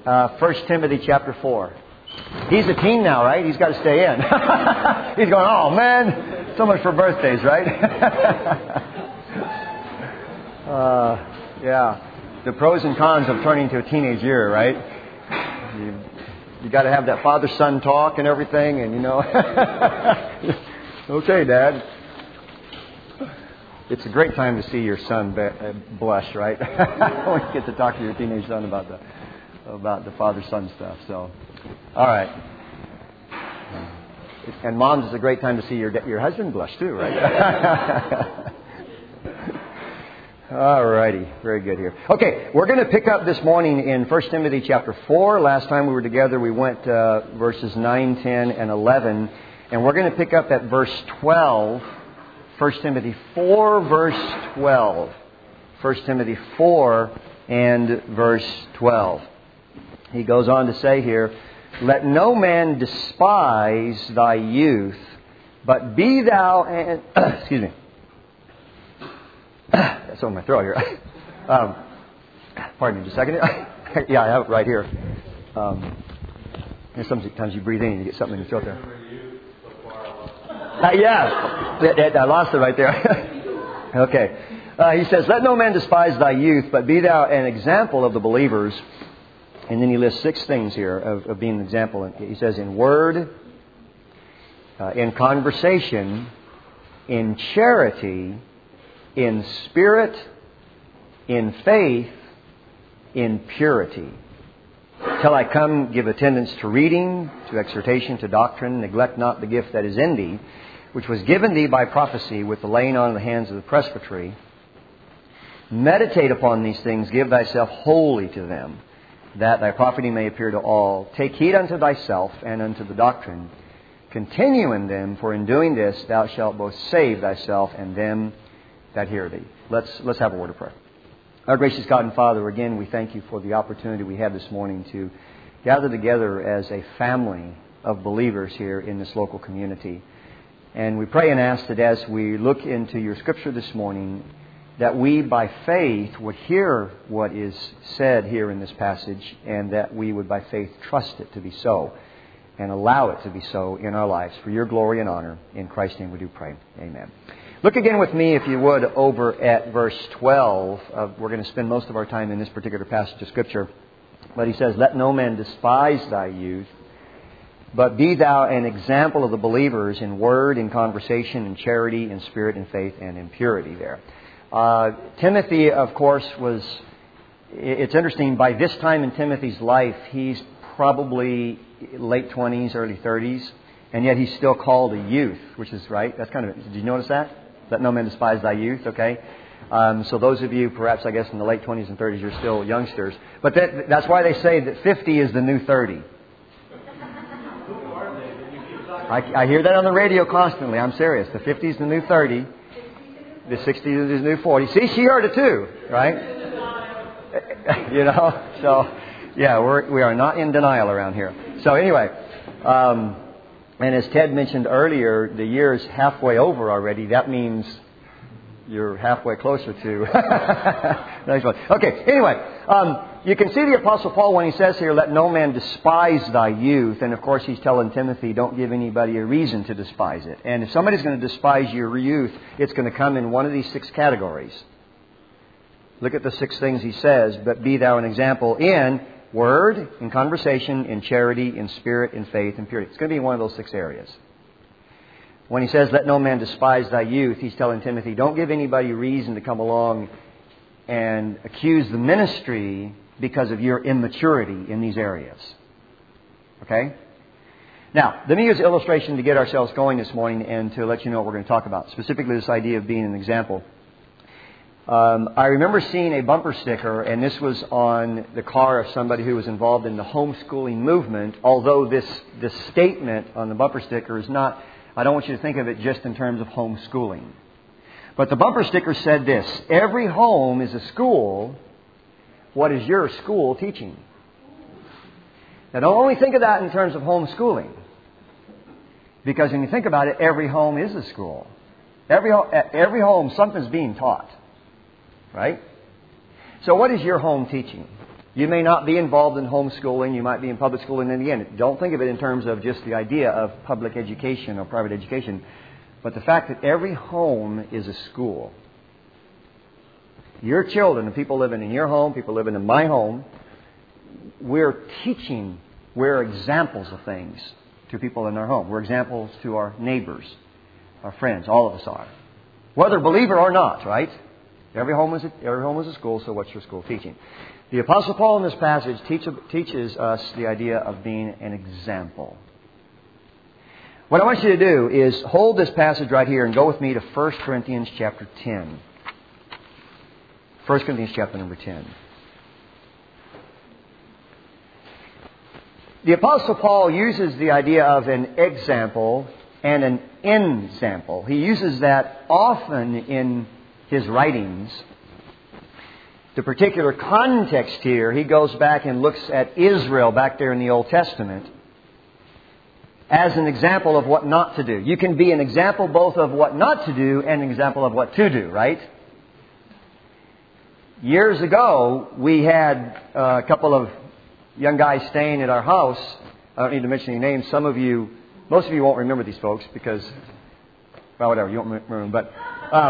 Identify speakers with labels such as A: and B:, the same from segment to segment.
A: 1 Timothy chapter 4. He's a teen now, right? He's got to stay in. He's going, oh man, so much for birthdays, right? Yeah. The pros and cons of turning to a teenage year, right? You got to have that father-son talk and everything, and okay, Dad. It's a great time to see your son blush, right? When you get to talk to your teenage son about the father-son stuff. So, all right. And moms, it's a great time to see your husband blush too, right? All righty. Very good here. Okay, we're going to pick up this morning in 1 Timothy chapter 4. Last time we were together, we went verses 9, 10, and 11. And we're going to pick up at verse 12. 1 Timothy 4, verse 12. 1 Timothy 4 and verse 12. He goes on to say here, let no man despise thy youth, but be thou... excuse me. That's on my throat here. Pardon me just a second. Yeah, I have it right here. And sometimes you breathe in and you get something in your throat there. Yeah, I lost it right there. Okay. He says, let no man despise thy youth, but be thou an example of the believers. And then he lists 6 things here of being an example. He says, in word, in conversation, in charity, in spirit, in faith, in purity. Till I come, give attendance to reading, to exhortation, to doctrine. Neglect not the gift that is in thee, which was given thee by prophecy with the laying on of the hands of the presbytery. Meditate upon these things, give thyself wholly to them, that thy profiting may appear to all. Take heed unto thyself and unto the doctrine. Continue in them, for in doing this thou shalt both save thyself and them that hear thee. Let's have a word of prayer. Our gracious God and Father, again, we thank you for the opportunity we have this morning to gather together as a family of believers here in this local community. And we pray and ask that as we look into your Scripture this morning, that we by faith would hear what is said here in this passage, and that we would by faith trust it to be so and allow it to be so in our lives. For your glory and honor, in Christ's name we do pray. Amen. Look again with me, if you would, over at verse 12. We're going to spend most of our time in this particular passage of Scripture. But he says, let no man despise thy youth, but be thou an example of the believers in word, in conversation, in charity, in spirit, in faith, and in purity there. Timothy, of course, it's interesting, by this time in Timothy's life, he's probably late 20s, early 30s, and yet he's still called a youth, which is right. That's kind of, did you notice that? Let no man despise thy youth, okay? So those of you, perhaps, I guess, in the late 20s and 30s, you're still youngsters. But that's why they say that 50 is the new 30. I hear that on the radio constantly. I'm serious. The 50 is the new 30. The 60 is the new 40. See, she heard it too, right? So, yeah, we are not in denial around here. So anyway, and as Ted mentioned earlier, the year is halfway over already. That means you're halfway closer to... Nice one. Okay, anyway, you can see the Apostle Paul when he says here, let no man despise thy youth. And of course he's telling Timothy, don't give anybody a reason to despise it. And if somebody's going to despise your youth, it's going to come in one of these 6 categories. Look at the 6 things he says. But be thou an example in word, in conversation, in charity, in spirit, in faith, in purity. It's going to be one of those 6 areas. When he says, let no man despise thy youth, he's telling Timothy, don't give anybody reason to come along and accuse the ministry because of your immaturity in these areas. Okay? Now, let me use an illustration to get ourselves going this morning and to let you know what we're going to talk about. Specifically, this idea of being an example. I remember seeing a bumper sticker, and this was on the car of somebody who was involved in the homeschooling movement, although this statement on the bumper sticker is not, I don't want you to think of it just in terms of homeschooling. But the bumper sticker said this, every home is a school. What is your school teaching? Now, don't only think of that in terms of homeschooling. Because when you think about it, every home is a school. Every home, something's being taught. Right? So what is your home teaching? You may not be involved in homeschooling. You might be in public schooling. And again, don't think of it in terms of just the idea of public education or private education, but the fact that every home is a school. Your children, the people living in your home, people living in my home, we're teaching, we're examples of things to people in our home. We're examples to our neighbors, our friends. All of us are. Whether believer or not, right? Every home is a school, so what's your school teaching? The Apostle Paul in this passage teaches us the idea of being an example. What I want you to do is hold this passage right here and go with me to 1 Corinthians chapter 10. 1 Corinthians chapter number 10. The Apostle Paul uses the idea of an example and an ensample. He uses that often in his writings. The particular context here, he goes back and looks at Israel back there in the Old Testament as an example of what not to do. You can be an example both of what not to do and an example of what to do, right? Years ago, we had a couple of young guys staying at our house. I don't need to mention any names. Most of you won't remember these folks because, well, whatever, you won't remember them. But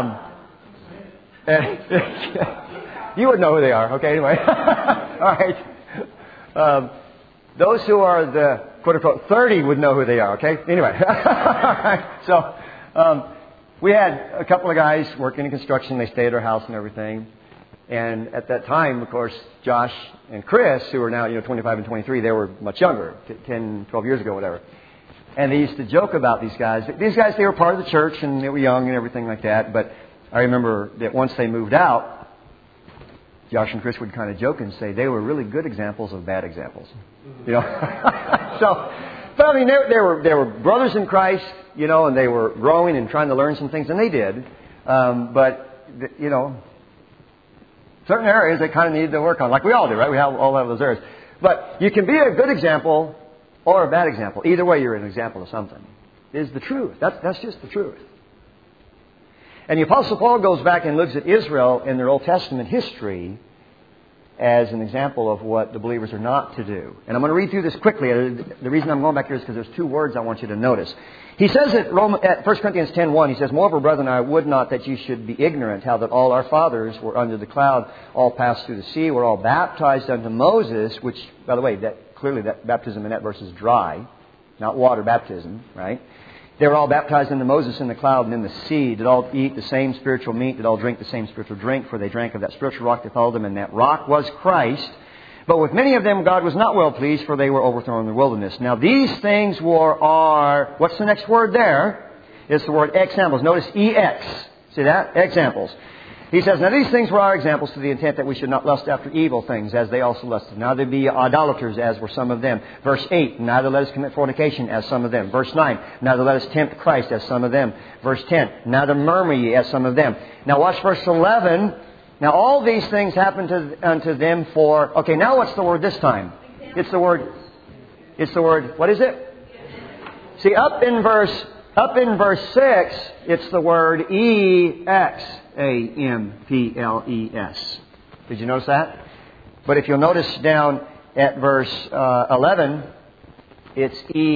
A: you would know who they are. Okay, anyway. All right. Those who are the quote-unquote 30 would know who they are. Okay? Anyway. So we had a couple of guys working in construction. They stayed at our house and everything. And at that time, of course, Josh and Chris, who are now 25 and 23, they were much younger, 10, 12 years ago, whatever. And they used to joke about these guys. These guys, they were part of the church and they were young and everything like that. But I remember that once they moved out, Josh and Chris would kind of joke and say they were really good examples of bad examples. But I mean, they were brothers in Christ, and they were growing and trying to learn some things, and they did. Certain areas they kind of needed to work on, like we all do, right? We all have those areas. But you can be a good example or a bad example. Either way, you're an example of something. Is the truth. That's just the truth. And the Apostle Paul goes back and looks at Israel in their Old Testament history as an example of what the believers are not to do. And I'm going to read through this quickly. The reason I'm going back here is because there's two words I want you to notice. He says at 1 Corinthians 10:1, he says, "Moreover, brethren, I would not that you should be ignorant how that all our fathers were under the cloud, all passed through the sea, were all baptized unto Moses," which, by the way, that baptism in that verse is dry, not water baptism, right? They were all baptized into Moses in the cloud and in the sea, did all eat the same spiritual meat, did all drink the same spiritual drink, for they drank of that spiritual rock that followed them, and that rock was Christ. But with many of them God was not well pleased, for they were overthrown in the wilderness. Now these things are, what's the next word there? It's the word examples. Notice EX. See that? Examples. He says, "Now these things were our examples to the intent that we should not lust after evil things, as they also lusted. Neither be idolaters, as were some of them." Verse 8, "Neither let us commit fornication, as some of them." Verse 9, "Neither let us tempt Christ, as some of them." Verse 10, "Neither murmur ye, as some of them." Now watch verse 11. "Now all these things happened unto them for..." Okay, now what's the word this time? It's the word, what is it? See, up in verse 6, it's the word EXAMPLES. Did you notice that? But if you'll notice down at verse 11, it's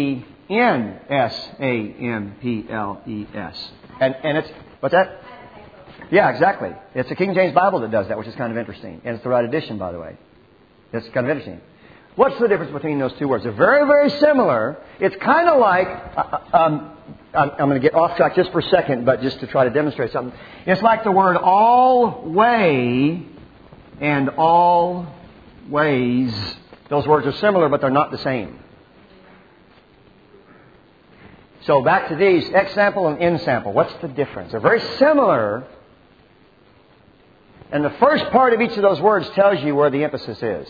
A: ENSAMPLES. And it's, what's that? Yeah, exactly. It's a King James Bible that does that, which is kind of interesting. And it's the right edition, by the way. It's kind of interesting. What's the difference between those two words? They're very, very similar. It's kind of like... I'm going to get off track just for a second, but just to try to demonstrate something. It's like the word always and always. Those words are similar, but they're not the same. So back to these, example and ensample. What's the difference? They're very similar. And the first part of each of those words tells you where the emphasis is.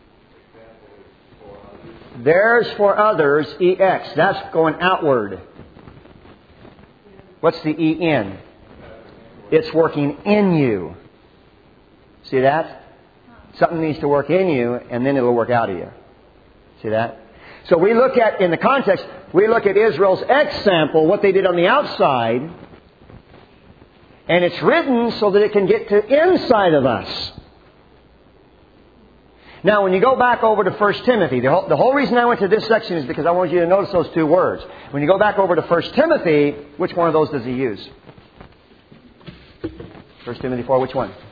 A: There's for others, EX. That's going outward. What's the EN? It's working in you. See that? Something needs to work in you, and then it'll work out of you. See that? So we look at, in the context, we look at Israel's example, what they did on the outside, and it's written so that it can get to inside of us. Now, when you go back over to 1 Timothy, the whole reason I went to this section is because I want you to notice those two words. When you go back over to 1 Timothy, which one of those does he use? 1 Timothy 4, which one?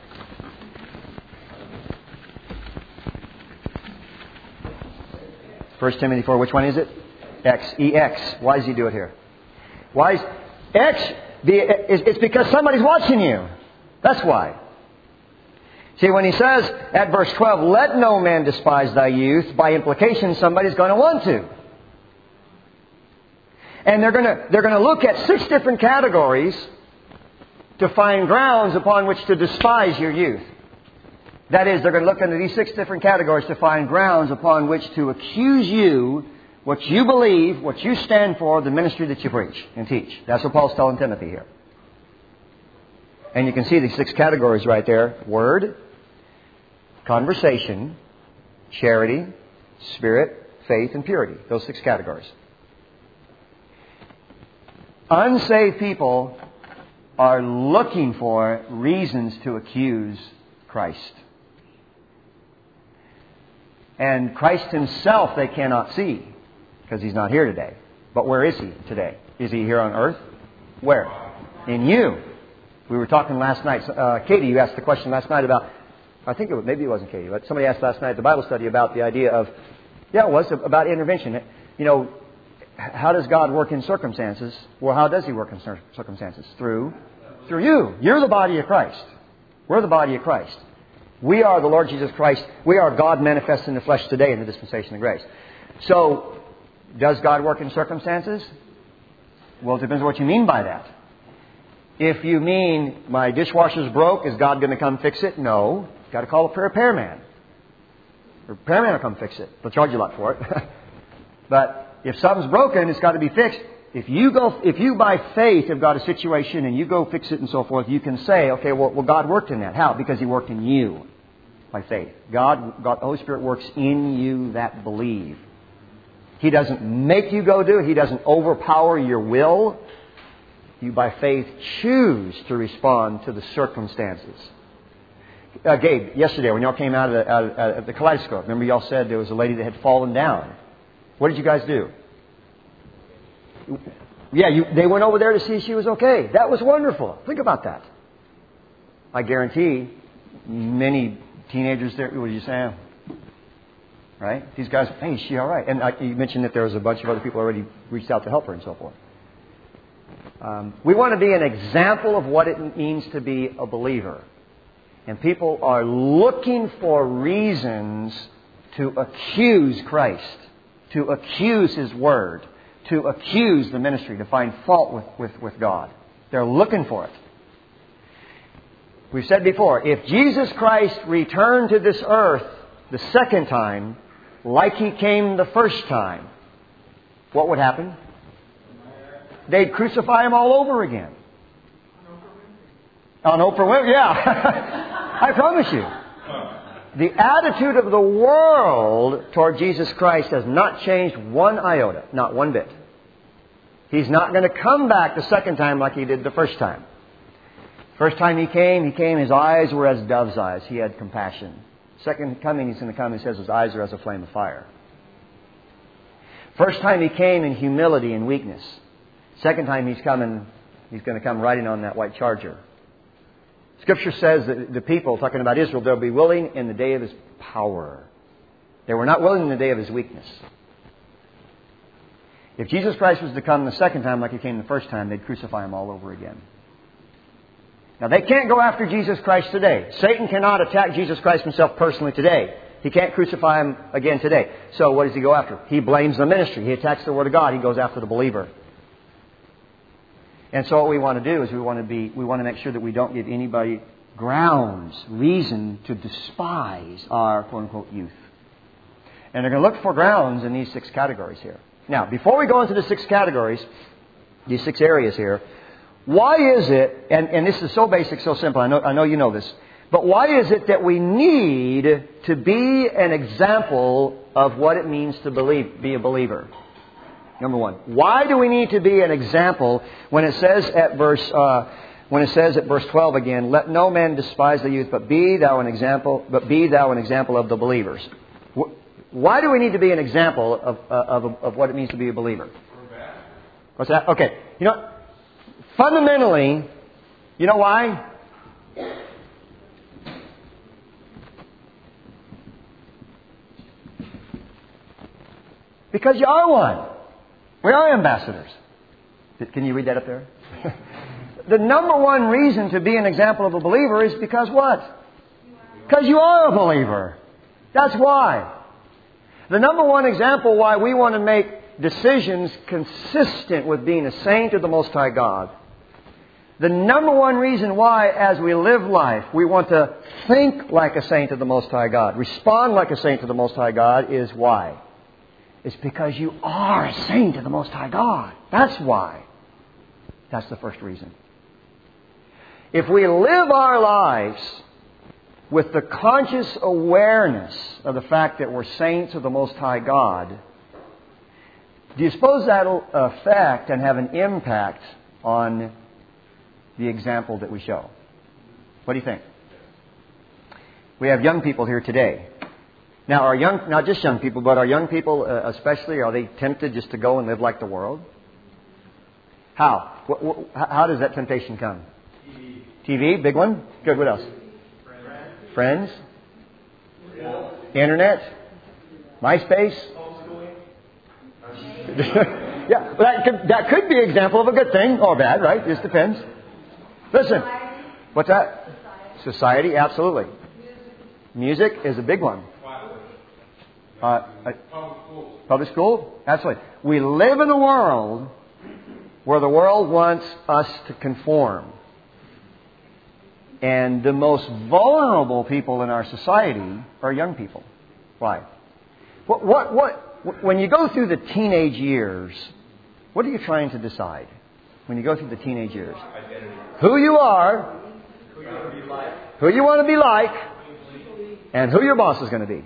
A: First Timothy 4, which one is it? X. E-X. Why does he do it here? Why is X? It's because somebody's watching you. That's why. See, when he says at verse 12, let no man despise thy youth, by implication somebody's going to want to. And they're going to look at 6 different categories to find grounds upon which to despise your youth. That is, they're going to look into these 6 different categories to find grounds upon which to accuse you, what you believe, what you stand for, the ministry that you preach and teach. That's what Paul's telling Timothy here. And you can see these 6 categories right there. Word, conversation, charity, spirit, faith, and purity. Those 6 categories. Unsaved people are looking for reasons to accuse Christ. And Christ Himself they cannot see because He's not here today. But where is He today? Is He here on earth? Where? In you. We were talking last night. Katie, you asked the question last night about, maybe it wasn't Katie, but somebody asked last night at the Bible study about the idea of, it was about intervention. You know, how does God work in circumstances? Well, how does He work in circumstances? Through you. You're the body of Christ. We're the body of Christ. We are the Lord Jesus Christ. We are God manifest in the flesh today in the dispensation of grace. So, does God work in circumstances? Well, it depends on what you mean by that. If you mean, my dishwasher's broke, is God going to come fix it? No. You've got to call a repairman. The repairman will come fix it. They'll charge you a lot for it. But if something's broken, it's got to be fixed. If you by faith have got a situation and you go fix it and so forth, you can say, okay, well God worked in that. How? Because He worked in you by faith. God, the Holy Spirit works in you that believe. He doesn't make you go do it. He doesn't overpower your will. You by faith choose to respond to the circumstances. Gabe, yesterday when y'all came out of the kaleidoscope, remember y'all said there was a lady that had fallen down. What did you guys do? Yeah, they went over there to see if she was okay. That was wonderful. Think about that. I guarantee many teenagers there, what did you say? Right? These guys, hey, is she all right? And you mentioned that there was a bunch of other people already reached out to help her and so forth. We want to be an example of what it means to be a believer. And people are looking for reasons to accuse Christ, to accuse His Word, to accuse the ministry, to find fault with God. They're looking for it. We've said before, if Jesus Christ returned to this earth the second time, like He came the first time, what would happen? They'd crucify Him all over again. On Oprah Winfrey? Yeah. I promise you. The attitude of the world toward Jesus Christ has not changed one iota, not one bit. He's not going to come back the second time like He did the first time. First time He came, His eyes were as dove's eyes. He had compassion. Second coming, He's going to come, He says, His eyes are as a flame of fire. First time He came in humility and weakness. Second time He's going to come riding on that white charger. Scripture says that the people, talking about Israel, they'll be willing in the day of His power. They were not willing in the day of His weakness. If Jesus Christ was to come the second time like He came the first time, they'd crucify Him all over again. Now, they can't go after Jesus Christ today. Satan cannot attack Jesus Christ Himself personally today. He can't crucify Him again today. So what does he go after? He blames the ministry. He attacks the Word of God. He goes after the believer. And so what we want to do is we want to make sure that we don't give anybody grounds, reason to despise our quote-unquote youth. And they're going to look for grounds in these 6 categories here. Now, before we go into the 6 categories, these 6 areas here, why is it, and this is so basic, so simple, I know you know this, but why is it that we need to be an example of what it means to be a believer? Number one, why do we need to be an example when it says at verse 12 again, let no man despise the youth, but be thou an example of the believers. Why do we need to be an example of what it means to be a believer? What's that? Okay. You know, fundamentally, you know why? Because you are one. We are ambassadors. Can you read that up there? The number one reason to be an example of a believer is because what? Because you are a believer. That's why. The number one example why we want to make decisions consistent with being a saint of the Most High God. The number one reason why, as we live life, we want to think like a saint of the Most High God, respond like a saint of the Most High God, is why? It's because you are a saint of the Most High God. That's why. That's the first reason. If we live our lives with the conscious awareness of the fact that we're saints of the Most High God, do you suppose that'll affect and have an impact on the example that we show? What do you think? We have young people here today. Now, not just young people, but our young people especially, are they tempted just to go and live like the world? How? How does that temptation come? TV, big one. Good. What else? Friends. Internet. MySpace. Yeah, that could be an example of a good thing or bad, right? It just depends. Listen. What's that? Society, absolutely. Music is a big one. Public school? Absolutely. We live in a world where the world wants us to conform. And the most vulnerable people in our society are young people. Why? When you go through the teenage years, what are you trying to decide? When you go through the teenage years? Who you are, who you want to be like, and who your boss is going to be.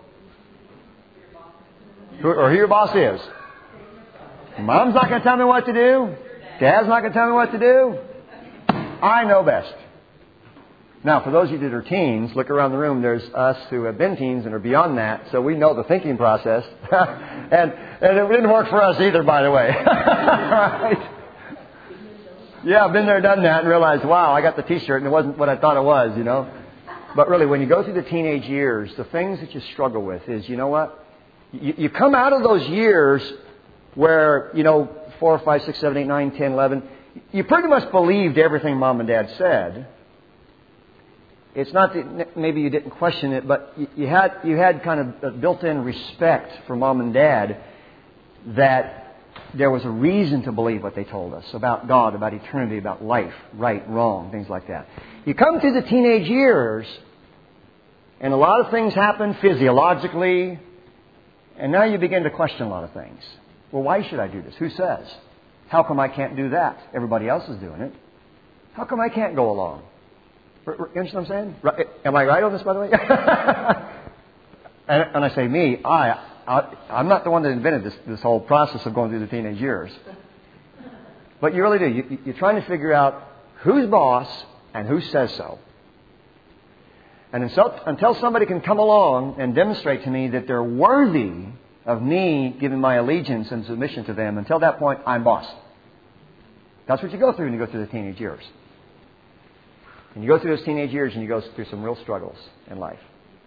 A: Or who your boss is. Mom's not going to tell me what to do. Dad's not going to tell me what to do. I know best. Now, for those of you that are teens, look around the room. There's us who have been teens and are beyond that, so we know the thinking process. and it didn't work for us either, by the way. Right? Yeah, I've been there, done that, and realized, wow, I got the T-shirt and it wasn't what I thought it was, you know. But really, when you go through the teenage years, the things that you struggle with is, you know what? You come out of those years where, 4, 5, 6, 7, 8, 9, 10, 11, you pretty much believed everything Mom and Dad said. It's not that maybe you didn't question it, but you had kind of a built-in respect for Mom and Dad that there was a reason to believe what they told us about God, about eternity, about life, right, wrong, things like that. You come to the teenage years, and a lot of things happen physiologically, and now you begin to question a lot of things. Well, why should I do this? Who says? How come I can't do that? Everybody else is doing it. How come I can't go along? You understand what I'm saying? Am I right on this, by the way? and I say me, I'm not the one that invented this whole process of going through the teenage years. But you really do. You're trying to figure out who's boss and who says so. And until somebody can come along and demonstrate to me that they're worthy of me giving my allegiance and submission to them, until that point, I'm boss. That's what you go through when you go through the teenage years. And you go through those teenage years and you go through some real struggles in life.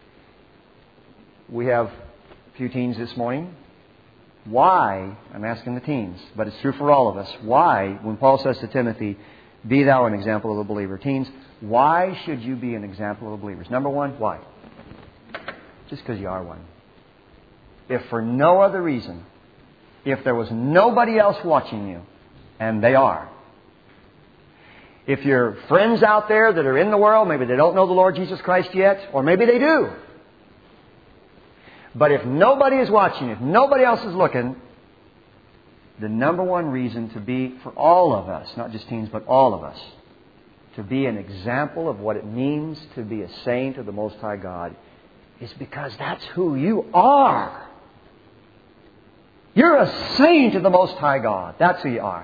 A: We have a few teens this morning. Why, I'm asking the teens, but it's true for all of us, why, when Paul says to Timothy, be thou an example of a believer. Teens, why should you be an example of believers? Number one, why? Just because you are one. If for no other reason, if there was nobody else watching you, and they are. If your friends out there that are in the world, maybe they don't know the Lord Jesus Christ yet, or maybe they do. But if nobody is watching, if nobody else is looking, the number one reason to be, for all of us, not just teens, but all of us, to be an example of what it means to be a saint of the Most High God is because that's who you are. You're a saint of the Most High God. That's who you are.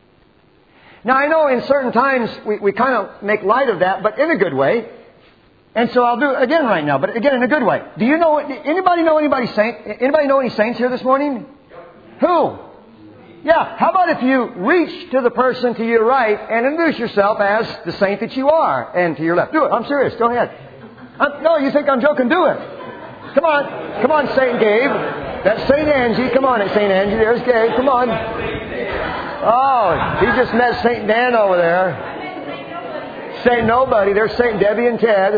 A: Now, I know in certain times we kind of make light of that, but in a good way. And so I'll do it again right now, but again in a good way. Do you know, anybody know any saints here this morning? Who? Yeah, how about if you reach to the person to your right and introduce yourself as the saint that you are, and to your left. Do it. I'm serious. Go ahead. No, you think I'm joking? Do it. Come on. Come on, Saint Gabe. That's Saint Angie. Come on, Saint Angie. There's Gabe. Come on. Oh, he just met Saint Dan over there. Saint Nobody. There's Saint Debbie and Ted.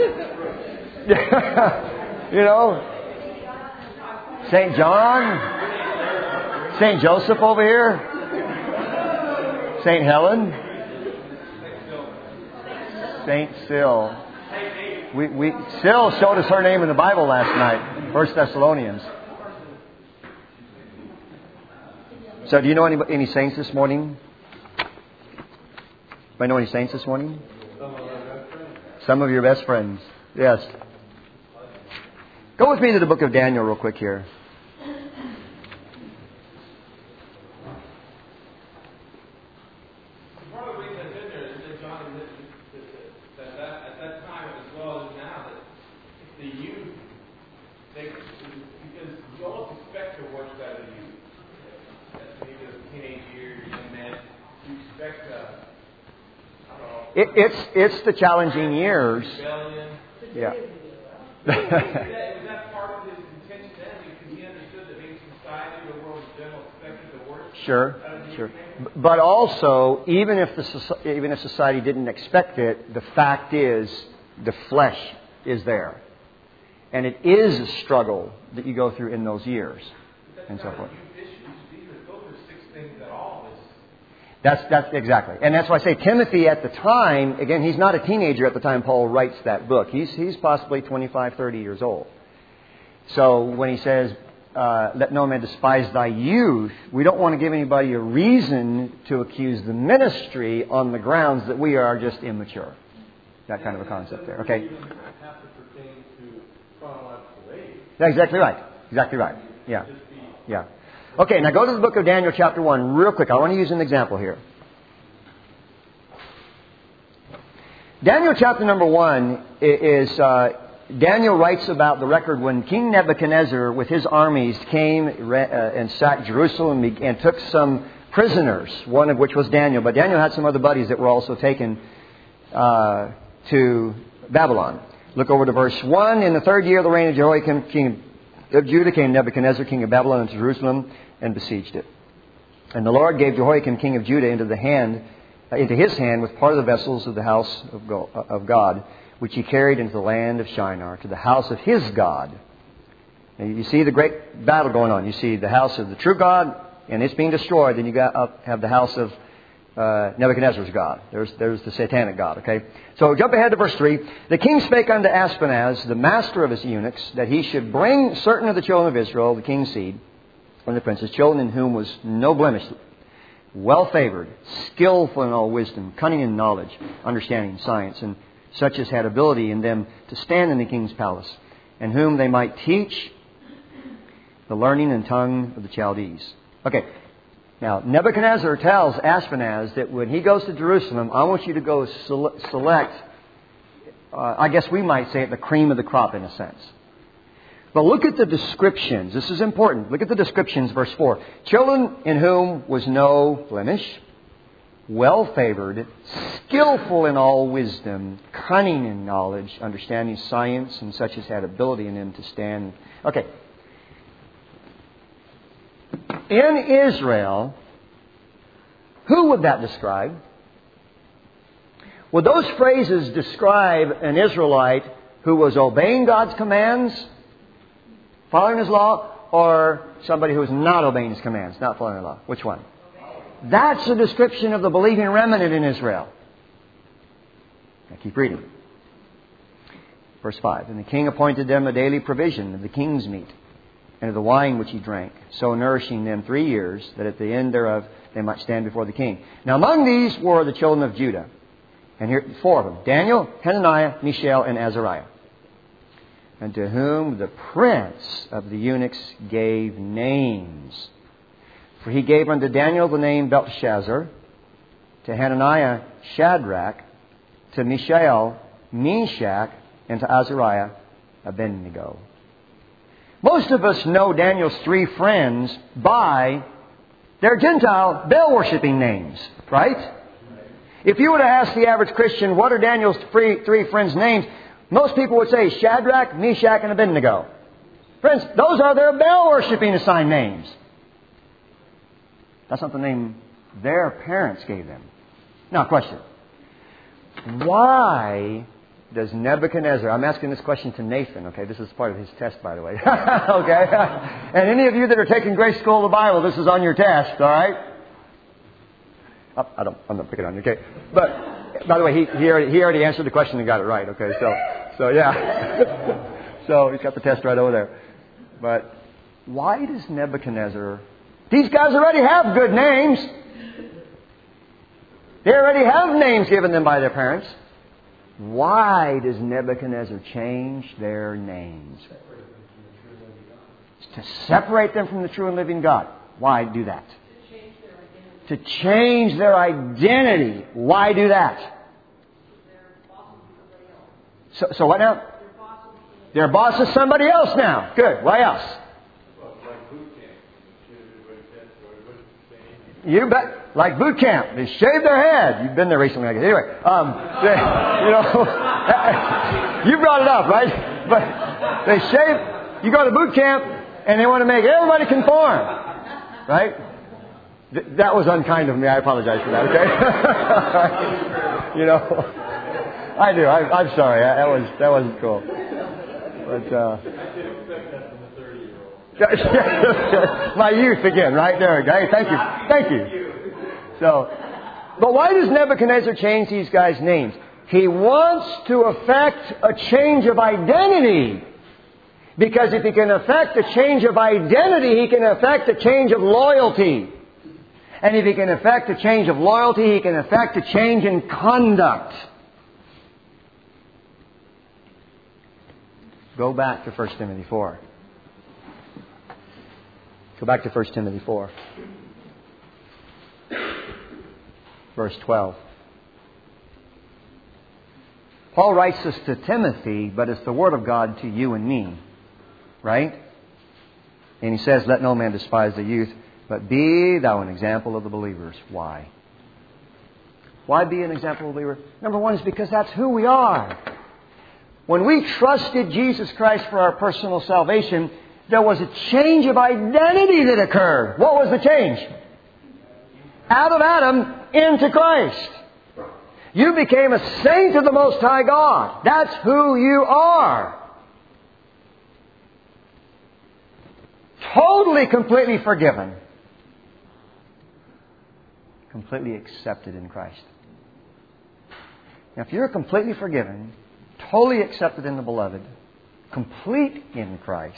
A: You know. Saint John. St. Joseph over here. St. Helen. St. Sil. Sil showed us her name in the Bible last night. 1 Thessalonians. So do you know any saints this morning? Anybody know any saints this morning? Some of your best friends. Yes. Go with me to the book of Daniel real quick here. It's the challenging years. Yeah.
B: Was that part of his intention then? Because he understood that maybe society, the world in general, expected the worst.
A: Sure. But also, even if society didn't expect it, the fact is, the flesh is there, and it is a struggle that you go through in those years, and so forth. That's exactly. And that's why I say Timothy at the time, again, he's not a teenager at the time Paul writes that book. He's possibly 25, 30 years old. So when he says, let no man despise thy youth, we don't want to give anybody a reason to accuse the ministry on the grounds that we are just immature. That kind of a concept there. Okay? That's exactly right. Exactly right. Yeah. Yeah. Okay, now go to the book of Daniel chapter 1 real quick. I want to use an example here. Daniel chapter number 1 is, Daniel writes about the record when King Nebuchadnezzar with his armies came and sacked Jerusalem and took some prisoners, one of which was Daniel. But Daniel had some other buddies that were also taken to Babylon. Look over to verse 1. In the third year of the reign of Jehoiakim, king of Judah, came Nebuchadnezzar, king of Babylon, into Jerusalem and besieged it. And the Lord gave Jehoiakim, king of Judah, into his hand with part of the vessels of the house of God, which he carried into the land of Shinar, to the house of his God. Now, you see the great battle going on. You see the house of the true God, and it's being destroyed. Then you have the house of Nebuchadnezzar's God. There's the satanic God, okay? So jump ahead to verse 3. The king spake unto Ashpenaz, the master of his eunuchs, that he should bring certain of the children of Israel, the king's seed, and the princes, children in whom was no blemish, well-favored, skillful in all wisdom, cunning in knowledge, understanding, science, and such as had ability in them to stand in the king's palace, and whom they might teach the learning and tongue of the Chaldees. Okay. Now, Nebuchadnezzar tells Ashpenaz that when he goes to Jerusalem, I want you to go select, I guess we might say it, the cream of the crop in a sense. But look at the descriptions. This is important. Look at the descriptions, verse 4. Children in whom was no blemish, well-favored, skillful in all wisdom, cunning in knowledge, understanding science, and such as had ability in him to stand. Okay. In Israel, who would that describe? Would those phrases describe an Israelite who was obeying God's commands, following His law, or somebody who was not obeying His commands, not following the law? Which one? That's a description of the believing remnant in Israel. Now keep reading. Verse 5. And the king appointed them a daily provision of the king's meat, and of the wine which he drank, so nourishing them 3 years, that at the end thereof they might stand before the king. Now among these were the children of Judah. And here 4 of them. Daniel, Hananiah, Mishael, and Azariah. And to whom the prince of the eunuchs gave names. For he gave unto Daniel the name Belteshazzar, to Hananiah Shadrach, to Mishael Meshach, and to Azariah, Abednego. Most of us know Daniel's 3 friends by their Gentile Baal-worshipping names, right? If you were to ask the average Christian, what are Daniel's 3 friends' names? Most people would say Shadrach, Meshach, and Abednego. Friends, those are their Baal-worshipping assigned names. That's not the name their parents gave them. Now, question. Why does Nebuchadnezzar... I'm asking this question to Nathan, okay? This is part of his test, by the way. Okay? And any of you that are taking Grace School of the Bible, this is on your test, all right? I'm not picking on you, okay? But, by the way, he already answered the question and got it right, okay? So yeah. So he's got the test right over there. But why does Nebuchadnezzar... These guys already have good names. They already have names given them by their parents. Why does Nebuchadnezzar change their names? To separate them from the true and living God. Why do that? To change their identity. Why do that? So what now? Their boss is somebody else now. Good. Why else? You bet. Like boot camp. They shave their head. You've been there recently, I guess. Anyway, you brought it up, right? But they shave. You go to boot camp and they want to make everybody conform. Right? That was unkind of me. I apologize for that, okay? I do. I'm sorry. That wasn't cool. But my youth again, right there. Hey, thank you. So, but why does Nebuchadnezzar change these guys' names? He wants to effect a change of identity. Because if he can effect a change of identity, he can effect a change of loyalty. And if he can effect a change of loyalty, he can effect a change in conduct. Go back to 1 Timothy 4. Go back to 1 Timothy 4. Verse 12. Paul writes this to Timothy, but it's the Word of God to you and me. Right? And he says, let no man despise the youth, but be thou an example of the believers. Why? Why be an example of the believer? Number one is because that's who we are. When we trusted Jesus Christ for our personal salvation, there was a change of identity that occurred. What was the change? Out of Adam into Christ. You became a saint of the Most High God. That's who you are. Totally, completely forgiven. Completely accepted in Christ. Now, if you're completely forgiven, totally accepted in the Beloved, complete in Christ,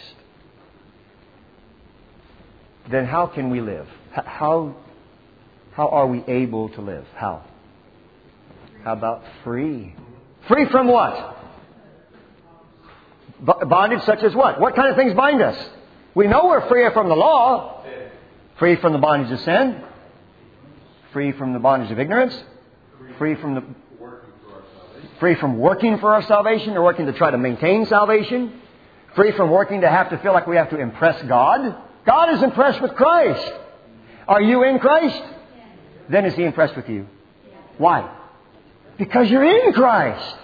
A: then how can we live? How are we able to live? How? How about free? Free from what? Bondage such as what? What kind of things bind us? We know we're free from the law. Free from the bondage of sin. Free from the bondage of ignorance. Free from working for our salvation or working to try to maintain salvation. Free from working to have to feel like we have to impress God. God is impressed with Christ. Are you in Christ? Then is He impressed with you. Why? Because you're in Christ.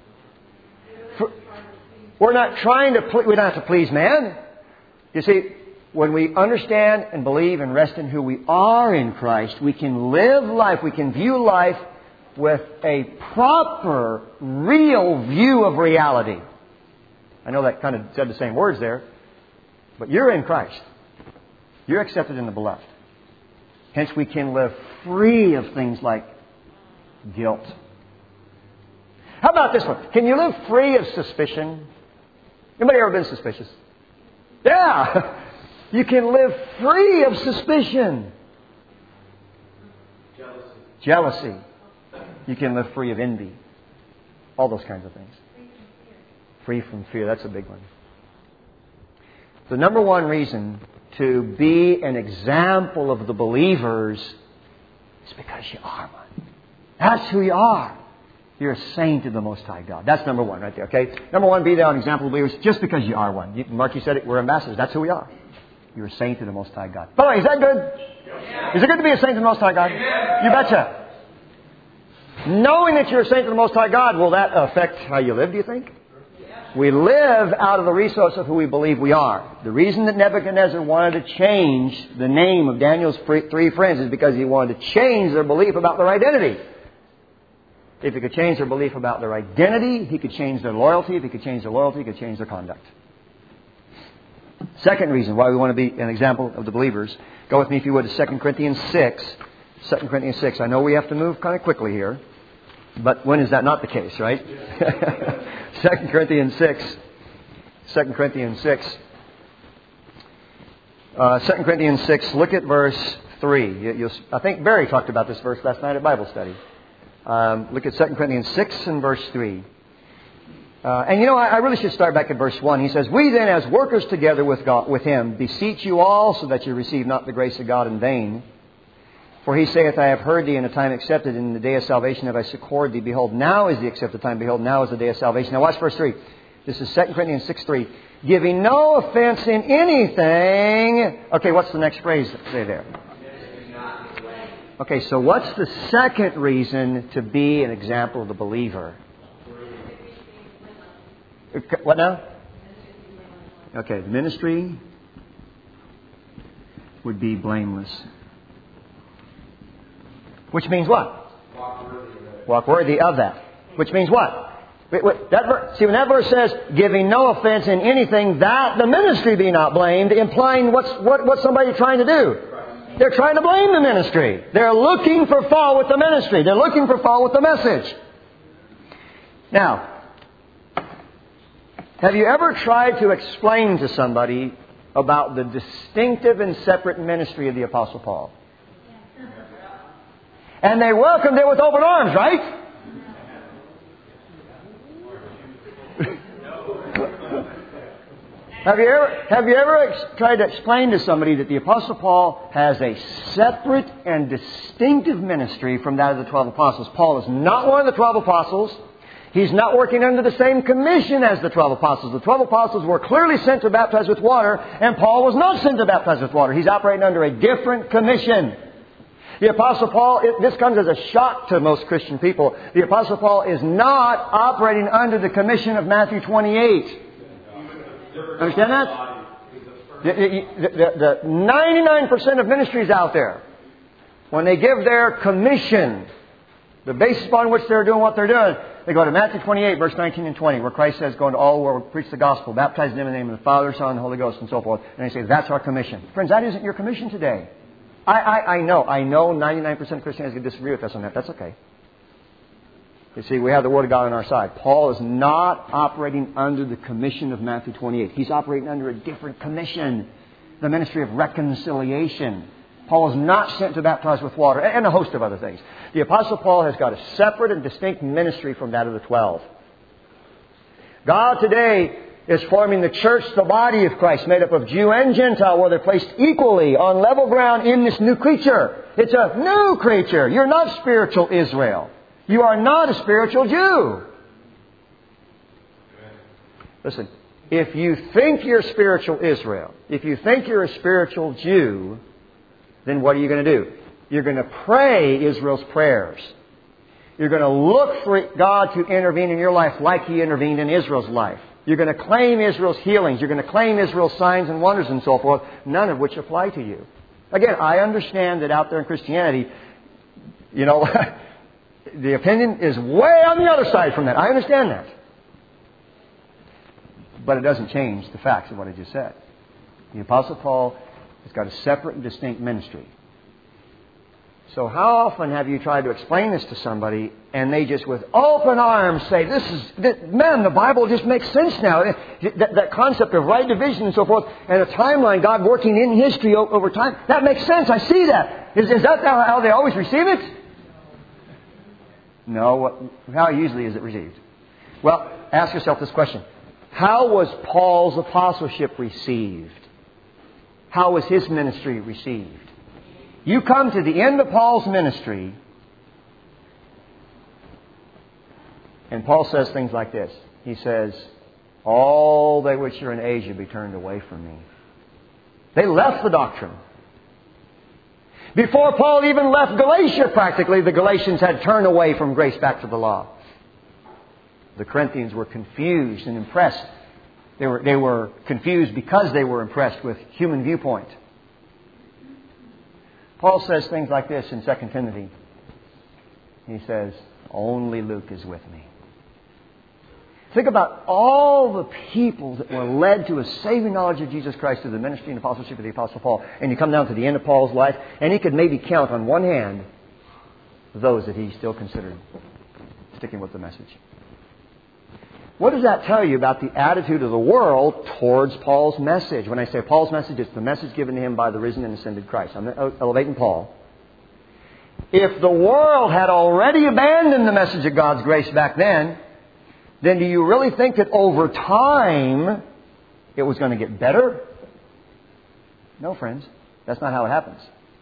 A: We're not trying to... we don't have to please man. You see, when we understand and believe and rest in who we are in Christ, we can live life, we can view life with a proper, real view of reality. I know that kind of said the same words there, but you're in Christ. You're accepted in the Beloved. Hence, we can live free of things like guilt. How about this one? Can you live free of suspicion? Anybody ever been suspicious? Yeah! You can live free of suspicion. Jealousy. You can live free of envy. All those kinds of things. Free from fear. That's a big one. The number one reason to be an example of the believers is because you are one. That's who you are. You're a saint of the Most High God. That's number one right there, okay? Number one, be thou an example of believers just because you are one. Mark, you said it, we're ambassadors. That's who we are. You're a saint of the Most High God. By the way, is that good? Yeah. Is it good to be a saint of the Most High God? Yeah. You betcha. Knowing that you're a saint of the Most High God, will that affect how you live, do you think? Yeah. We live out of the resource of who we believe we are. The reason that Nebuchadnezzar wanted to change the name of Daniel's three friends is because he wanted to change their belief about their identity. If he could change their belief about their identity, he could change their loyalty. If he could change their loyalty, he could change their conduct. Second reason why we want to be an example of the believers. Go with me, if you would, to 2 Corinthians 6. 2 Corinthians 6. I know we have to move kind of quickly here. But when is that not the case, right? 2 Corinthians 6. 2 Corinthians 6. 2 Corinthians 6, look at verse 3. I think Barry talked about this verse last night at Bible study. Look at 2 Corinthians 6 and verse 3. And I really should start back at verse 1. He says, we then as workers together with Him beseech you all so that you receive not the grace of God in vain. For He saith, I have heard thee in a time accepted, in the day of salvation have I succored thee. Behold, now is the accepted time. Behold, now is the day of salvation. Now watch verse 3. This is 2 Corinthians 6:3. Giving no offense in anything. Okay, what's the next phrase say there? Okay, so what's the second reason to be an example of the believer? What now? Okay, the ministry would be blameless. Which means what? Walk worthy of that. Which means what? When that verse says, giving no offense in anything, that the ministry be not blamed, implying what's somebody trying to do? They're trying to blame the ministry. They're looking for fault with the ministry. They're looking for fault with the message. Now, have you ever tried to explain to somebody about the distinctive and separate ministry of the Apostle Paul? And they welcomed it with open arms, right? Have you ever tried to explain to somebody that the Apostle Paul has a separate and distinctive ministry from that of the 12 apostles? Paul is not one of the 12 apostles. He's not working under the same commission as the 12 apostles. The 12 apostles were clearly sent to baptize with water, and Paul was not sent to baptize with water. He's operating under a different commission. The Apostle Paul, this comes as a shock to most Christian people. The Apostle Paul is not operating under the commission of Matthew 28. Understand that? The 99% of ministries out there, when they give their commission, the basis upon which they're doing what they're doing, they go to Matthew 28, verse 19 and 20, where Christ says, go into all the world, preach the gospel, baptize them in the name of the Father, Son, and Holy Ghost, and so forth. And they say, that's our commission. Friends, that isn't your commission today. I know 99% of Christians can disagree with us on that. That's okay. You see, we have the Word of God on our side. Paul is not operating under the commission of Matthew 28. He's operating under a different commission, the ministry of reconciliation. Paul is not sent to baptize with water, and a host of other things. The Apostle Paul has got a separate and distinct ministry from that of the 12. God today is forming the church, the body of Christ, made up of Jew and Gentile, where they're placed equally on level ground in this new creature. It's a new creature. You're not spiritual Israel. You are not a spiritual Jew. Listen, if you think you're spiritual Israel, if you think you're a spiritual Jew, then what are you going to do? You're going to pray Israel's prayers. You're going to look for God to intervene in your life like He intervened in Israel's life. You're going to claim Israel's healings. You're going to claim Israel's signs and wonders and so forth, none of which apply to you. Again, I understand that out there in Christianity, the opinion is way on the other side from that. I understand that. But it doesn't change the facts of what I just said. The Apostle Paul has got a separate and distinct ministry. So how often have you tried to explain this to somebody and they just with open arms say, the Bible just makes sense now. That concept of right division and so forth, and a timeline, God working in history over time, that makes sense. I see that. Is that how they always receive it? No. How usually is it received? Well, ask yourself this question. How was Paul's apostleship received? How was his ministry received? You come to the end of Paul's ministry, And Paul says things like this. He says, all they which are in Asia be turned away from me. They left the doctrine. Before Paul even left Galatia, practically, the Galatians had turned away from grace back to the law. The Corinthians were confused and impressed. They were confused because they were impressed with human viewpoint. Paul says things like this in 2 Timothy. He says, only Luke is with me. Think about all the people that were led to a saving knowledge of Jesus Christ through the ministry and apostleship of the Apostle Paul. And you come down to the end of Paul's life, and he could maybe count on one hand those that he still considered sticking with the message. What does that tell you about the attitude of the world towards Paul's message? When I say Paul's message, it's the message given to him by the risen and ascended Christ. I'm elevating Paul. If the world had already abandoned the message of God's grace back then do you really think that over time it was going to get better? No, friends. That's not how it happens.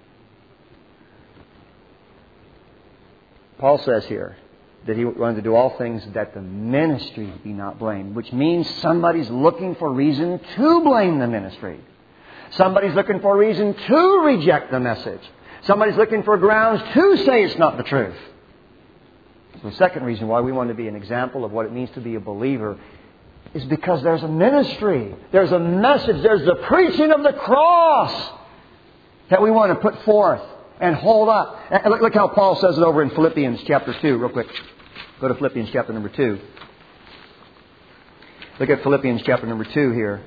A: Paul says here that he wanted to do all things that the ministry be not blamed, which means somebody's looking for reason to blame the ministry. Somebody's looking for a reason to reject the message. Somebody's looking for grounds to say it's not the truth. So the second reason why we want to be an example of what it means to be a believer is because there's a ministry. There's a message. There's the preaching of the cross that we want to put forth and hold up. And look how Paul says it over in Philippians chapter 2, real quick. Go to Philippians chapter number 2. Look at Philippians chapter number 2 here.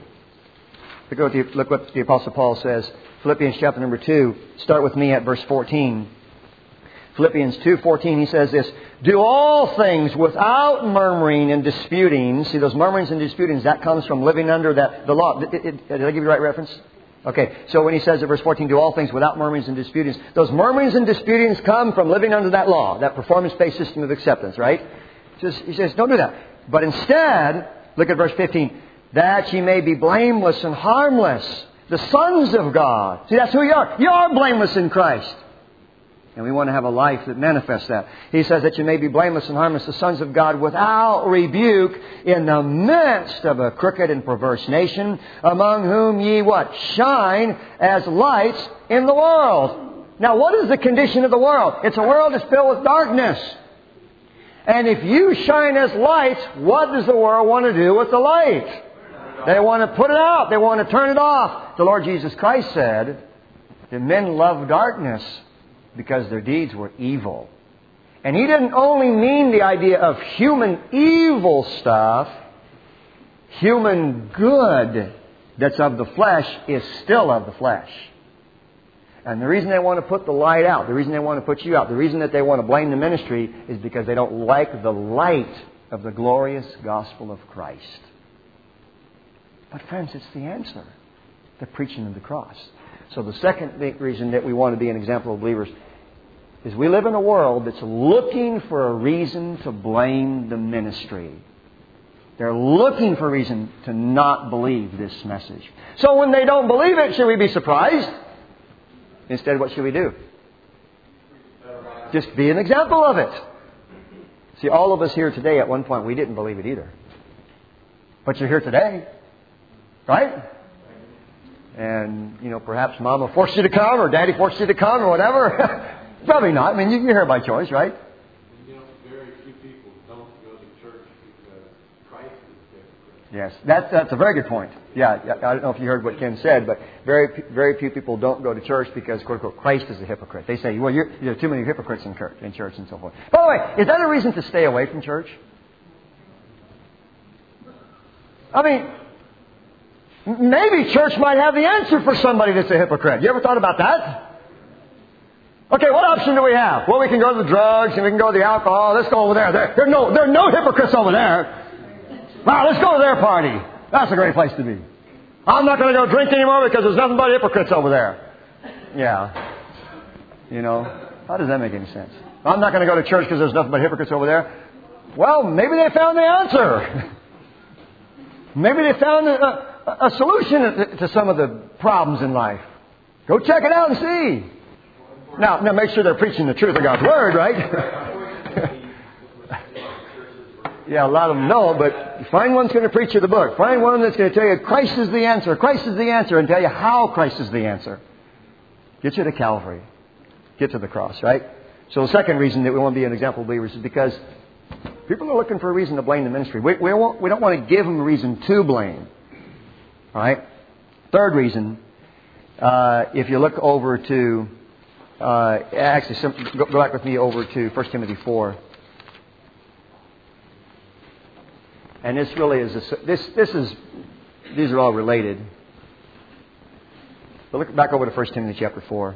A: Look what the Apostle Paul says. Philippians chapter number 2. Start with me at verse 14. Philippians 2:14, he says this, do all things without murmuring and disputing. See, those murmurings and disputings, that comes from living under the law. Did I give you the right reference? Okay, so when he says in verse 14, do all things without murmurings and disputings, those murmurings and disputings come from living under that law, that performance-based system of acceptance, right? He says, don't do that. But instead, look at verse 15, that ye may be blameless and harmless, the sons of God. See, that's who you are. You are blameless in Christ. And we want to have a life that manifests that. He says that you may be blameless and harmless, the sons of God, without rebuke, in the midst of a crooked and perverse nation, among whom ye what? Shine as lights in the world. Now, what is the condition of the world? It's a world that's filled with darkness. And if you shine as lights, what does the world want to do with the light? They want to put it out. They want to turn it off. The Lord Jesus Christ said that men love darkness because their deeds were evil. And He didn't only mean the idea of human evil stuff. Human good that's of the flesh is still of the flesh. And the reason they want to put the light out, the reason they want to put you out, the reason that they want to blame the ministry is because they don't like the light of the glorious gospel of Christ. But friends, it's the answer. The preaching of the cross. So the second big reason that we want to be an example of believers is we live in a world that's looking for a reason to blame the ministry. They're looking for a reason to not believe this message. So when they don't believe it, should we be surprised? Instead, what should we do? Just be an example of it. See, all of us here today, at one point, we didn't believe it either. But you're here today. Right? And, perhaps Mama forced you to come or Daddy forced you to come or whatever. Probably not. I mean, you're here by choice, right?
B: Very few people don't go to church because Christ is hypocrite.
A: Yes, that's a very good point. Yeah, I don't know if you heard what Ken said, but very few people don't go to church because, quote unquote, Christ is a hypocrite. They say, well, there are too many hypocrites in church and so forth. By the way, is that a reason to stay away from church? I mean, maybe church might have the answer for somebody that's a hypocrite. You ever thought about that? Okay, what option do we have? Well, we can go to the drugs and we can go to the alcohol. Let's go over there. There are no hypocrites over there. Wow, let's go to their party. That's a great place to be. I'm not going to go drink anymore because there's nothing but hypocrites over there. Yeah. How does that make any sense? I'm not going to go to church because there's nothing but hypocrites over there. Well, maybe they found the answer. Maybe they found a solution to some of the problems in life. Go check it out and see. Now make sure they're preaching the truth of God's Word, right? Yeah, a lot of them know, but find one that's going to preach you the book. Find one that's going to tell you Christ is the answer. Christ is the answer, and tell you how Christ is the answer. Get you to Calvary. Get to the cross, right? So the second reason that we want to be an example of believers is because people are looking for a reason to blame the ministry. We don't want to give them a reason to blame. All right? Third reason, if you look over to, go back with me over to 1 Timothy 4. And this really is, these are all related. But look back over to 1 Timothy chapter 4.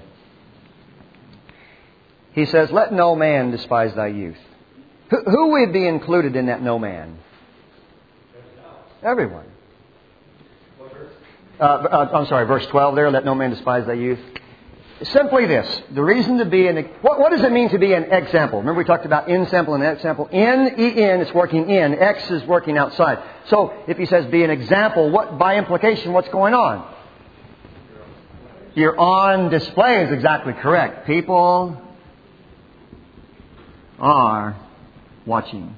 A: He says, let no man despise thy youth. Who would be included in that no man? Everyone. I'm sorry, verse 12 there, let no man despise thy youth. Simply this, the reason to be what does it mean to be an example? Remember we talked about in-sample and example. In, it's working in, X is working outside. So if he says be an example, by implication, what's going on? You're on display is exactly correct. People are watching.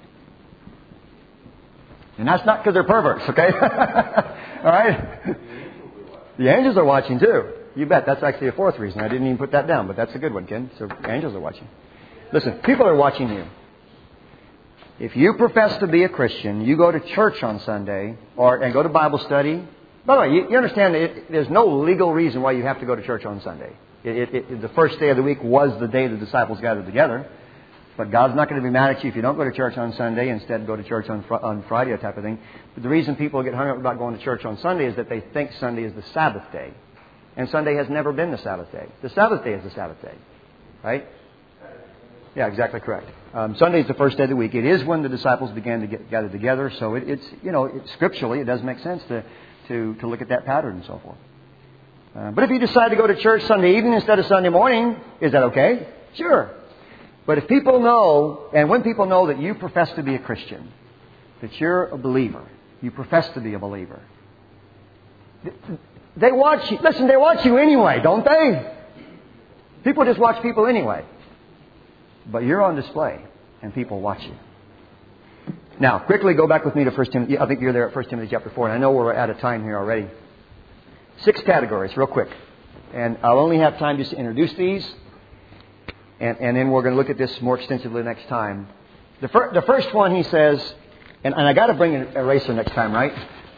A: And that's not because they're perverts, okay? All right? The angels are watching too. You bet. That's actually a fourth reason. I didn't even put that down, but that's a good one, Ken. So angels are watching. Listen, people are watching you. If you profess to be a Christian, you go to church on Sunday and go to Bible study. By the way, you understand that there's no legal reason why you have to go to church on Sunday. The first day of the week was the day the disciples gathered together. But God's not going to be mad at you if you don't go to church on Sunday. Instead, go to church on Friday, type of thing. But the reason people get hung up about going to church on Sunday is that they think Sunday is the Sabbath day. And Sunday has never been the Sabbath day. The Sabbath day is the Sabbath day. Right? Yeah, exactly correct. Sunday is the first day of the week. It is when the disciples began to get gathered together. So scripturally, it does make sense to look at that pattern and so forth. But if you decide to go to church Sunday evening instead of Sunday morning, is that okay? Sure. But if people know, and when people know that you profess to be a Christian, that you're a believer, you profess to be a believer, they watch you. Listen, they watch you anyway, don't they? People just watch people anyway. But you're on display, and people watch you. Now, quickly go back with me to 1 Timothy. I think you're there at 1 Timothy chapter 4, and I know we're out of time here already. 6 categories, real quick. And I'll only have time just to introduce these. And then we're going to look at this more extensively next time. The first one, he says, and I got to bring an eraser next time, right?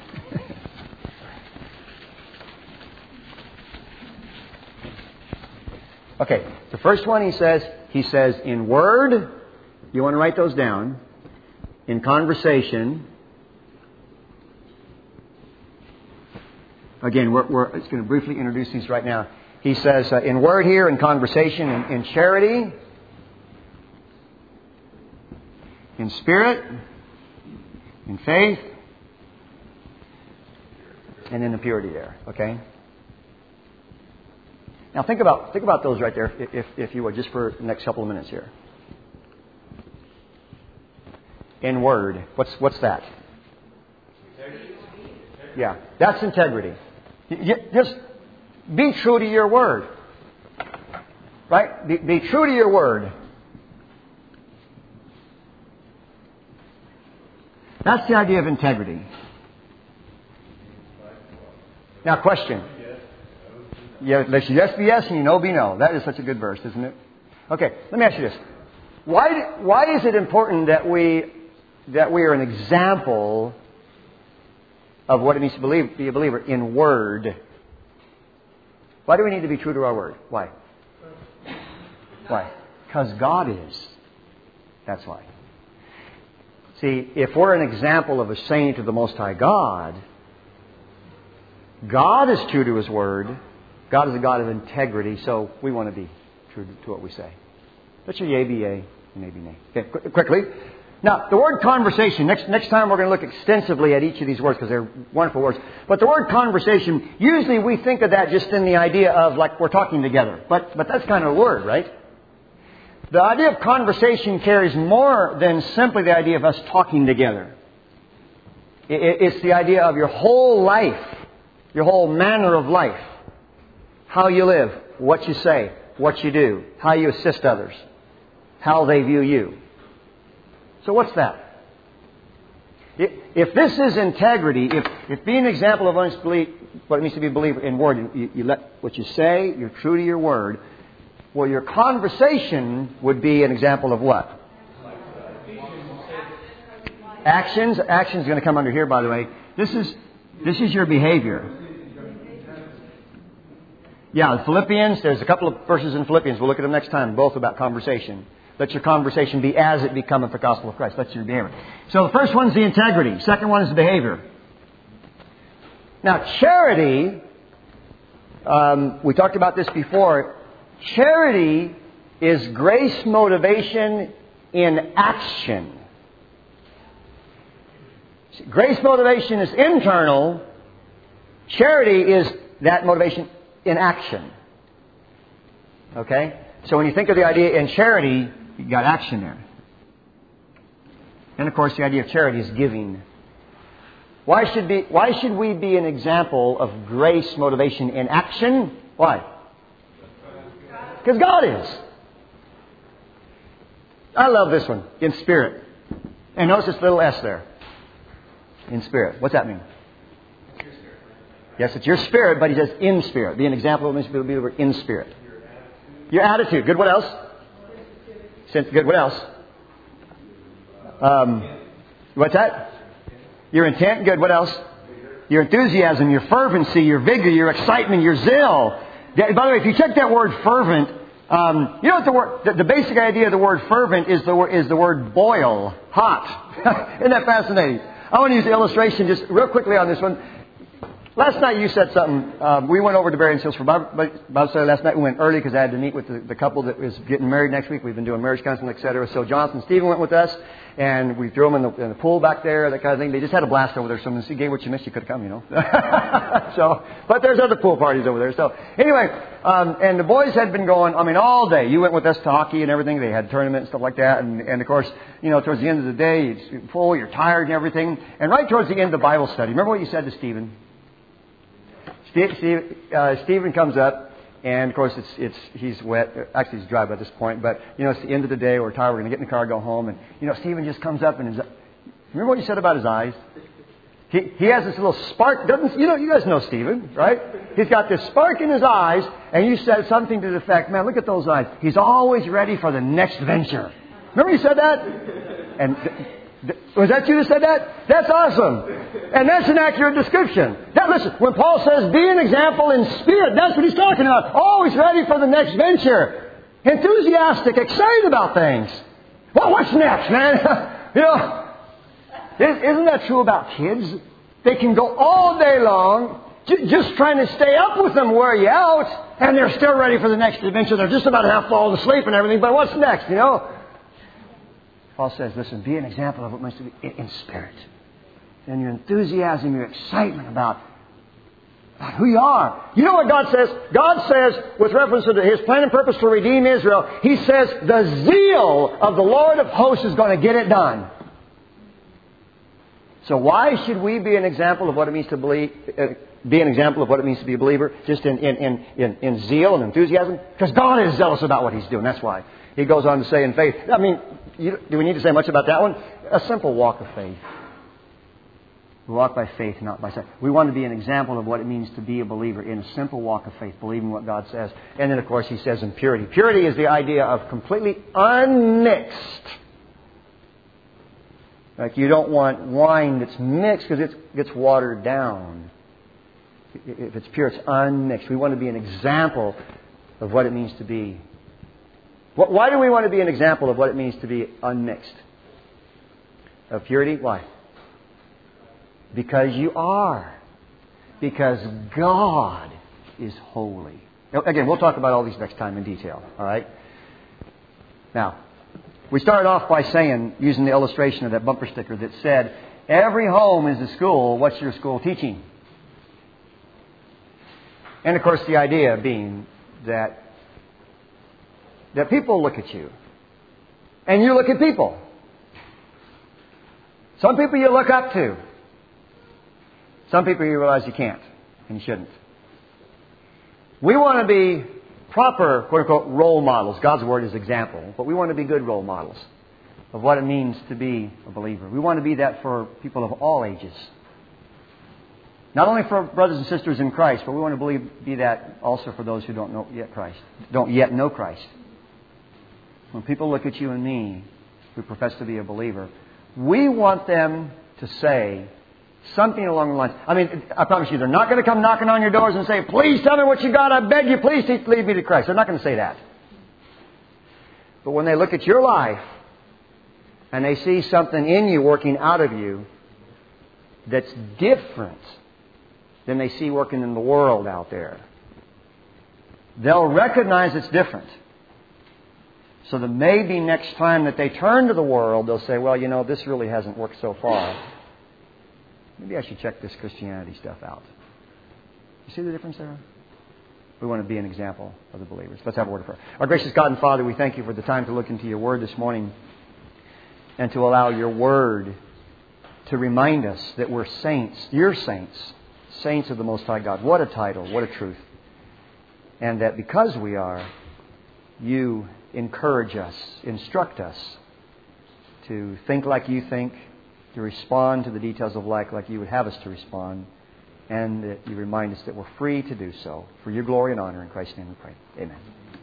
A: Okay, the first one he says in word, you want to write those down, in conversation. Again, we're just going to briefly introduce these right now. He says in word here, in conversation, in charity, in spirit, in faith, and in the purity there. Okay? Now think about those right there, if you would, just for the next couple of minutes here. In word, what's that? Integrity. Yeah, that's integrity. Just be true to your word. Right? Be true to your word. That's the idea of integrity. Now, question. Yeah, let your yes be yes and your no be no. That is such a good verse, isn't it? Okay, let me ask you this. Why is it important that we are an example of what it means to be a believer in word? Why do we need to be true to our word? Why? Why? Because God is. That's why. See, if we're an example of a saint of the Most High God, God is true to His word. God is a God of integrity, so we want to be true to what we say. Let your yea be yea, and nay be nay. Okay, quickly. Now, the word conversation, next time we're going to look extensively at each of these words because they're wonderful words. But the word conversation, usually we think of that just in the idea of like we're talking together. But that's kind of a word, right? The idea of conversation carries more than simply the idea of us talking together. It's the idea of your whole life, your whole manner of life. How you live, what you say, what you do, how you assist others, how they view you. So what's that? If this is integrity, if being an example of what it means to be a believer in word, you let what you say, you're true to your word, well, your conversation would be an example of what? Actions. Actions is going to come under here, by the way. This is your behavior. Yeah, Philippians, there's a couple of verses in Philippians. We'll look at them next time, both about conversation. Let your conversation be as it becometh the gospel of Christ. That's your behavior. So the first one's the integrity. Second one is the behavior. Now, charity, we talked about this before. Charity is grace motivation in action. Grace motivation is internal. Charity is that motivation in action. Okay? So when you think of the idea in charity, you've got action there. And of course, the idea of charity is giving. Why should we be an example of grace motivation in action? Why? Because God is. I love this one. In spirit. And notice this little S there. In spirit. What's that mean? Yes, it's your spirit, but he says in spirit. Be an example of what it means to be a believer in spirit. Your attitude. Good. What else? Good. What else? What's that? Your intent. Good. What else? Your enthusiasm, your fervency, your vigor, your excitement, your zeal. By the way, if you check that word fervent, you know what the basic idea of the word fervent is the word boil, hot. Isn't that fascinating? I want to use the illustration just real quickly on this one. Last night you said something. We went over to Berrien Hills for Bible study last night. We went early because I had to meet with the couple that is getting married next week. We've been doing marriage counseling, etc. So Jonathan and Stephen went with us, and we threw them in the pool back there, that kind of thing. They just had a blast over there. So if you gave what you missed, you could have come, you know. But there's other pool parties over there. So anyway, and the boys had been going, all day. You went with us to hockey and everything. They had tournaments and stuff like that. And of course, towards the end of the day, you're full, you're tired and everything. And right towards the end of the Bible study, remember what you said to Stephen? Stephen comes up, and of course he's wet. Actually, he's dry by this point. But it's the end of the day. We're tired. We're going to get in the car, go home, and Stephen just comes up and remember what you said about his eyes? He has this little spark. You guys know Stephen, right? He's got this spark in his eyes, and you said something to the effect, "Man, look at those eyes. He's always ready for the next venture." Remember you said that? And was that you that said that? That's awesome. And that's an accurate description. Now listen, when Paul says be an example in spirit, that's what he's talking about. Always ready for the next venture. Enthusiastic, excited about things. Well, what's next, man? Isn't that true about kids? They can go all day long just trying to stay up with them, wear you out, and they're still ready for the next adventure. They're just about to have fallen asleep and everything, but what's next, Paul says, listen, be an example of what it means to be in spirit. And your enthusiasm, your excitement about who you are. You know what God says? God says, with reference to His plan and purpose to redeem Israel, He says, the zeal of the Lord of hosts is going to get it done. So why should we be an example of what it means to be an example of what it means to be a believer? Just in zeal and enthusiasm? Because God is zealous about what He's doing. That's why. He goes on to say in faith. Do we need to say much about that one? A simple walk of faith. We walk by faith, not by sight. We want to be an example of what it means to be a believer in a simple walk of faith, believing what God says. And then, of course, he says in purity. Purity is the idea of completely unmixed. Like you don't want wine that's mixed because it gets watered down. If it's pure, it's unmixed. We want to be an example of what it means to be. Why do we want to be an example of what it means to be unmixed? Of purity? Why? Because you are. Because God is holy. Now, again, we'll talk about all these next time in detail. All right? Now, we started off by saying, using the illustration of that bumper sticker that said, every home is a school. What's your school teaching? And, of course, the idea being that people look at you. And you look at people. Some people you look up to. Some people you realize you can't and you shouldn't. We want to be proper, quote-unquote, role models. God's word is example. But we want to be good role models. of what it means to be a believer. We want to be that for people of all ages. Not only for brothers and sisters in Christ, but we want to be that also for those who don't yet know Christ. When people look at you and me, who profess to be a believer, we want them to say something along the lines. I mean, I promise you, they're not going to come knocking on your doors and say, "Please tell me what you got. I beg you, please lead me to Christ." They're not going to say that. But when they look at your life and they see something in you working out of you that's different than they see working in the world out there, they'll recognize it's different. So that maybe next time that they turn to the world, they'll say, "Well, you know, this really hasn't worked so far. Maybe I should check this Christianity stuff out." You see the difference there? We want to be an example of the believers. Let's have a word of prayer. Our gracious God and Father, we thank you for the time to look into your Word this morning and to allow your Word to remind us that we're saints, your saints, saints of the Most High God. What a title, what a truth. And that because we are, you encourage us, instruct us to think like you think, to respond to the details of life like you would have us to respond, and that you remind us that we're free to do so. For your glory and honor, in Christ's name we pray. Amen.